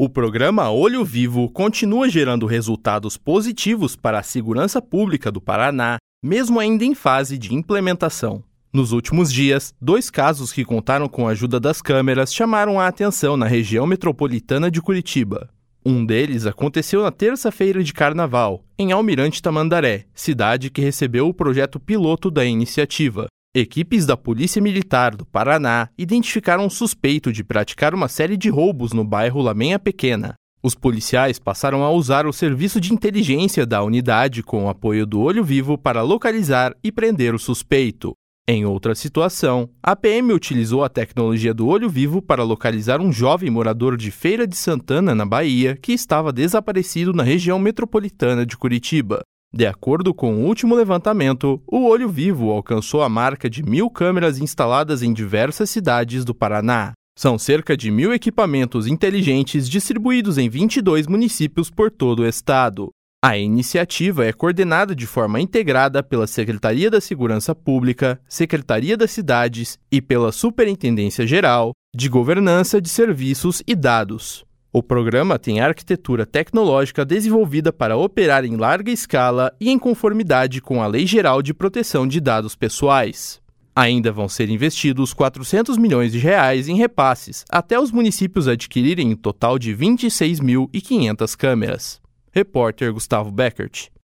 O programa Olho Vivo continua gerando resultados positivos para a segurança pública do Paraná, mesmo ainda em fase de implementação. Nos últimos dias, 2 casos que contaram com a ajuda das câmeras chamaram a atenção na região metropolitana de Curitiba. Um deles aconteceu na terça-feira de Carnaval, em Almirante Tamandaré, cidade que recebeu o projeto piloto da iniciativa. Equipes da Polícia Militar do Paraná identificaram um suspeito de praticar uma série de roubos no bairro Lamenha Pequena. Os policiais passaram a usar o serviço de inteligência da unidade com o apoio do Olho Vivo para localizar e prender o suspeito. Em outra situação, a PM utilizou a tecnologia do Olho Vivo para localizar um jovem morador de Feira de Santana, na Bahia, que estava desaparecido na região metropolitana de Curitiba. De acordo com o último levantamento, o Olho Vivo alcançou a marca de 1.000 câmeras instaladas em diversas cidades do Paraná. São cerca de 1.000 equipamentos inteligentes distribuídos em 22 municípios por todo o estado. A iniciativa é coordenada de forma integrada pela Secretaria da Segurança Pública, Secretaria das Cidades e pela Superintendência Geral de Governança de Serviços e Dados. O programa tem arquitetura tecnológica desenvolvida para operar em larga escala e em conformidade com a Lei Geral de Proteção de Dados Pessoais. Ainda vão ser investidos R$ 400 milhões em repasses, até os municípios adquirirem um total de 26.500 câmeras. Repórter Gustavo Beckert.